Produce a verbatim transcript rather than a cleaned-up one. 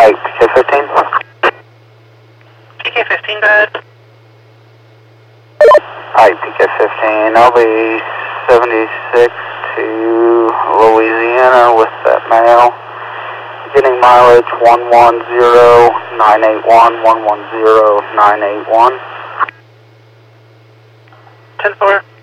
Hi, P K fifteen. P K fifteen, go ahead. Hi, P K fifteen. I'll be seventy-six to Louisiana with that mail. Getting mileage one one zero nine eight one, one one zero nine eight one. ten four.